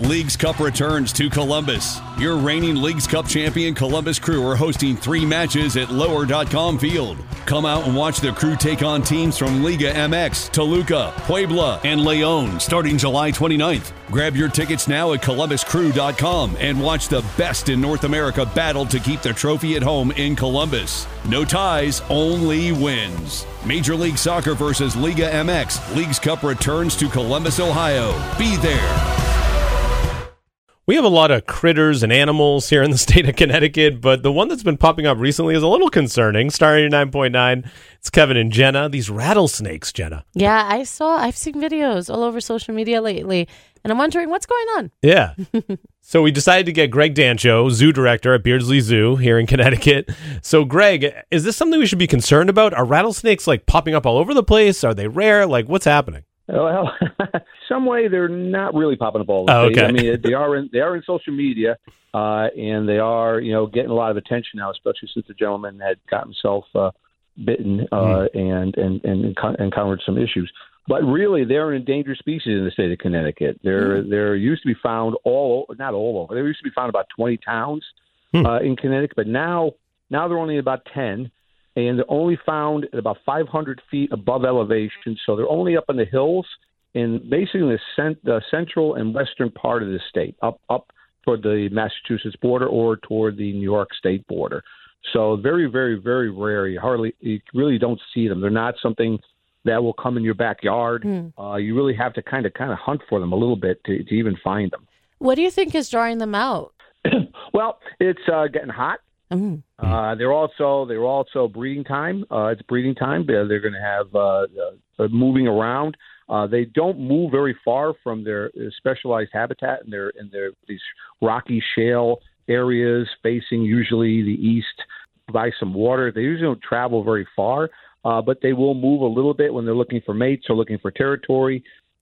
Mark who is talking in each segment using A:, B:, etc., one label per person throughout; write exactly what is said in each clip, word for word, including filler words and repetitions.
A: Leagues Cup returns to Columbus. Your reigning Leagues Cup champion Columbus Crew are hosting three matches at lower dot com Field. Come out and watch the Crew take on teams from Liga M X, Toluca, Puebla, and León starting July twenty-ninth. Grab your tickets now at columbus crew dot com and watch the best in North America battle to keep the trophy at home in Columbus. No ties, only wins. Major League Soccer versus Liga M X. Leagues Cup returns to Columbus, Ohio. Be there.
B: We have a lot of critters and animals here in the state of Connecticut, but the one that's been popping up recently is a little concerning. Star eighty-nine point nine, it's Kevin and Jenna. These rattlesnakes, Jenna.
C: Yeah, I saw, I've seen videos all over social media lately, and I'm wondering what's going on.
B: Yeah. So we decided to get Greg Dancho, zoo director at Beardsley Zoo here in Connecticut. So Greg, is this something we should be concerned about? Are rattlesnakes like popping up all over the place? Are they rare? Like, what's happening?
D: Well, some way they're not really popping up all the
B: oh,
D: place.
B: okay.
D: I mean, they are in they are in social media, uh, and they are you know getting a lot of attention now, especially since the gentleman had got himself uh, bitten uh, mm. and and and encountered some issues. But really, they're an endangered species in the state of Connecticut. They're mm. they're used to be found all not all over. They used to be found in about twenty towns mm. uh, in Connecticut, but now now they're only about ten. And they're only found at about five hundred feet above elevation, so they're only up in the hills in basically in the, cent- the central and western part of the state, up up toward the Massachusetts border or toward the New York state border. So very, very, very rare. You hardly, you really don't see them. They're not something that will come in your backyard. Mm. Uh, you really have to kind of kind of hunt for them a little bit to, to even find them.
C: What do you think is drawing them out?
D: Well, it's uh, getting hot. Mm. Uh, they're also they're also breeding time. Uh, it's breeding time. They're, they're going to have uh, uh, moving around. Uh, they don't move very far from their specialized habitat in their in their these rocky shale areas, facing usually the east by some water. They usually don't travel very far, uh, but they will move a little bit when they're looking for mates or looking for territory.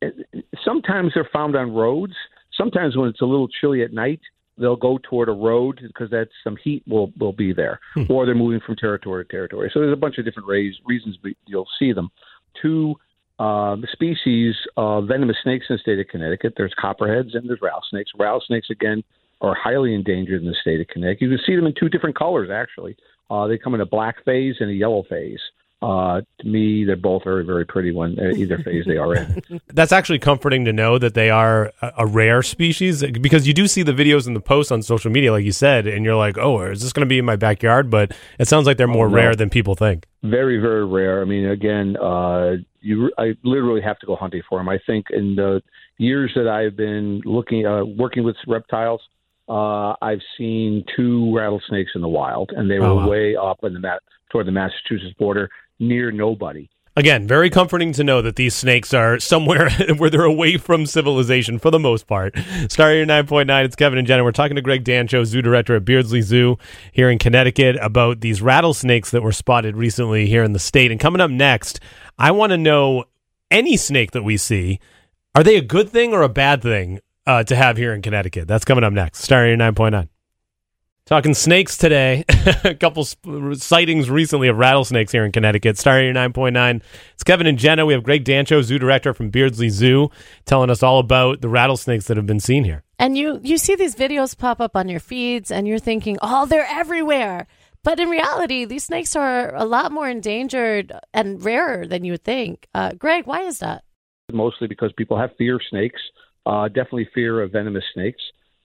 D: Sometimes they're found on roads. Sometimes when it's a little chilly at night, they'll go toward a road because that's some heat will, will be there, hmm. or they're moving from territory to territory. So there's a bunch of different ways, reasons you'll see them. Two uh, species of venomous snakes in the state of Connecticut. There's copperheads and there's rattlesnakes. Rattlesnakes, again, are highly endangered in the state of Connecticut. You can see them in two different colors, actually. Uh, they come in a black phase and a yellow phase. Uh, to me, they're both very, very pretty when uh, either phase they are in.
B: That's actually comforting to know that they are a, a rare species, because you do see the videos and the posts on social media, like you said, and you're like, oh, is this going to be in my backyard? But it sounds like they're more oh, no. rare than people think.
D: Very, very rare. I mean, again, uh, you I literally have to go hunting for them. I think in the years that I've been looking, uh, working with reptiles, uh, I've seen two rattlesnakes in the wild, and they were oh, wow. way up in the ma- toward the Massachusetts border, near nobody.
B: Again, very comforting to know that these snakes are somewhere where they're away from civilization for the most part. Star eighty-nine point nine, it's Kevin and Jenna. We're talking to Greg Dancho, zoo director at Beardsley Zoo here in Connecticut, about these rattlesnakes that were spotted recently here in the state. And coming up next, I want to know, any snake that we see, are they a good thing or a bad thing uh, to have here in Connecticut? That's coming up next. Star eighty-nine point nine. Talking snakes today. A couple sp- sightings recently of rattlesnakes here in Connecticut. Star eighty-nine point nine. It's Kevin and Jenna. We have Greg Dancho, zoo director from Beardsley Zoo, telling us all about the rattlesnakes that have been seen here.
C: And you, you see these videos pop up on your feeds, and you're thinking, oh, they're everywhere. But in reality, these snakes are a lot more endangered and rarer than you would think. Uh, Greg, why is that?
D: Mostly because people have fear of snakes, uh, definitely fear of venomous snakes.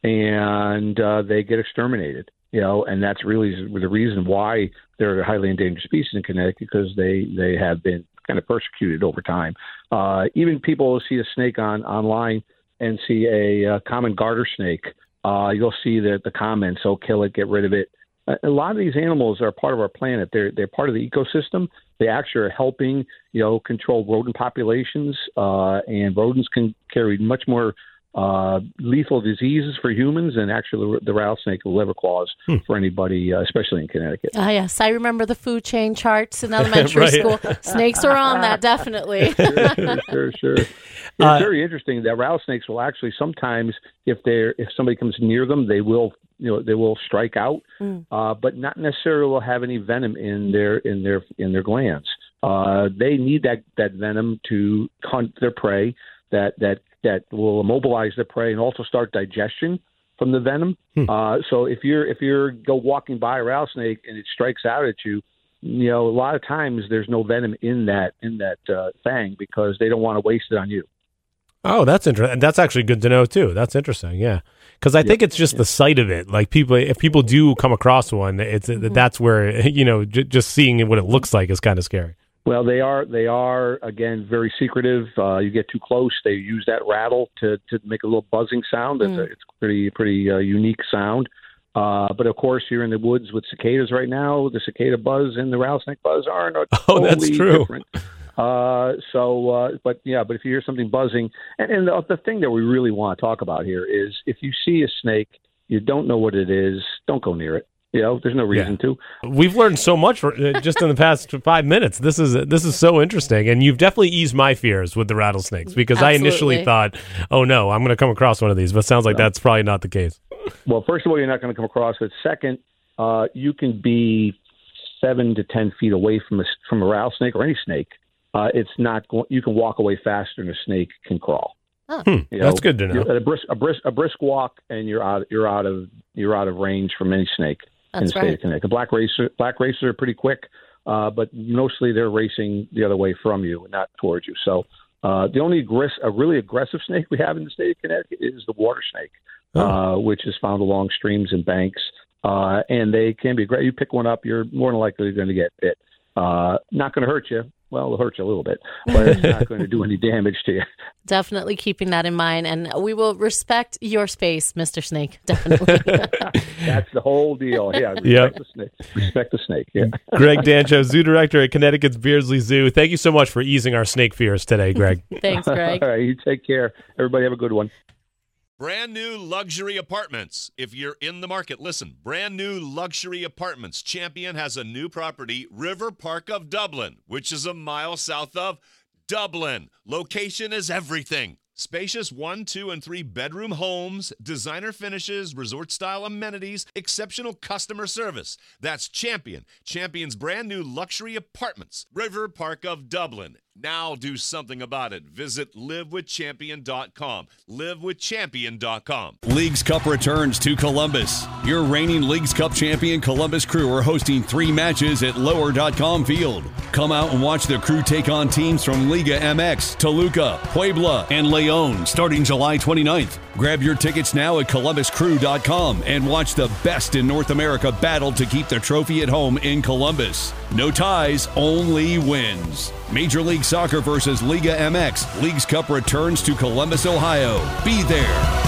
D: And uh, they get exterminated, you know, and that's really the reason why they're a highly endangered species in Connecticut, because they, they have been kind of persecuted over time. Uh, even people will see a snake on online and see a, a common garter snake. Uh, you'll see that the comments, oh, kill it, get rid of it. A lot of these animals are part of our planet. They're they're part of the ecosystem. They actually are helping, you know, control rodent populations, uh, and rodents can carry much more Uh, lethal diseases for humans, and actually the rattlesnake will liver claws hmm. for anybody, uh, especially in Connecticut.
C: Ah, yes, I remember the food chain charts in elementary right. school. Snakes are on that, definitely.
D: sure, sure, sure, sure. It's uh, very interesting that rattlesnakes will actually sometimes, if they're if somebody comes near them, they will you know they will strike out, mm. uh, but not necessarily will have any venom in their in their in their glands. Uh, they need that that venom to hunt their prey. That that that will immobilize the prey and also start digestion from the venom. Hmm. Uh, so if you're if you're go walking by a rattlesnake and it strikes out at you, you know, a lot of times there's no venom in that in that uh, fang because they don't want to waste it on you.
B: Oh, that's interesting. That's actually good to know too. That's interesting. Yeah, because I yeah. think it's just yeah. the sight of it. Like people, if people do come across one, it's mm-hmm. that's where you know j- just seeing what it looks like is kind of scary.
D: Well, they are they are again very secretive. Uh, you get too close, they use that rattle to, to make a little buzzing sound. It's, mm. a, it's pretty pretty uh, unique sound. Uh, but of course, you're in the woods with cicadas right now. The cicada buzz and the rattlesnake buzz aren't totally
B: oh, that's true.
D: different. Uh, so, uh, but yeah, but if you hear something buzzing, and, and the, the thing that we really want to talk about here is if you see a snake, you don't know what it is, don't go near it. You know, there's no reason yeah.
B: to. We've learned so much for, uh, just in the past five minutes. This is this is so interesting, and you've definitely eased my fears with the rattlesnakes because Absolutely. I initially thought, "Oh no, I'm going to come across one of these," but it sounds like no. that's probably not the case.
D: Well, first of all, you're not going to come across it. Second, uh, you can be seven to ten feet away from a from a rattlesnake or any snake. Uh, it's not going. You can walk away faster than a snake can crawl.
B: Oh. Hmm, you know, that's good to know.
D: A brisk, a brisk, a brisk walk, and you're out. You're out of. You're out of range from any snake.
C: That's
D: in the state
C: right.
D: of Connecticut. The black racer, black racers are pretty quick, uh, but mostly they're racing the other way from you, not towards you. So uh, the only aggress- a really aggressive snake we have in the state of Connecticut is the water snake, oh. uh, which is found along streams and banks, uh, and they can be great. You pick one up, you're more than likely going to get bit. Uh, not going to hurt you. Well, it'll hurt you a little bit, but it's not going to do any damage to you.
C: Definitely keeping that in mind, and we will respect your space, Mister Snake. Definitely.
D: That's the whole deal. Yeah, respect
B: yep.
D: the snake. Respect the snake. Yeah.
B: Greg Dancho, Zoo Director at Connecticut's Beardsley Zoo. Thank you so much for easing our snake fears today, Greg.
C: Thanks, Greg.
D: All right, you take care. Everybody have a good one.
A: Brand new luxury apartments. If you're in the market, listen. Brand new luxury apartments. Champion has a new property, River Park of Dublin, which is a mile south of Dublin. Location is everything. Spacious one, two, and three bedroom homes, designer finishes, resort-style amenities, exceptional customer service. That's Champion. Champion's brand new luxury apartments, River Park of Dublin. Now do something about it. Visit live with champion dot com. live with champion dot com. Leagues Cup returns to Columbus. Your reigning Leagues Cup champion Columbus Crew are hosting three matches at lower dot com field. Come out and watch the Crew take on teams from Liga M X, Toluca, Puebla, and Leon starting July twenty-ninth. Grab your tickets now at columbus crew dot com and watch the best in North America battle to keep the trophy at home in Columbus. No ties, only wins. Major League Soccer versus Liga M X. Leagues Cup returns to Columbus, Ohio. Be there.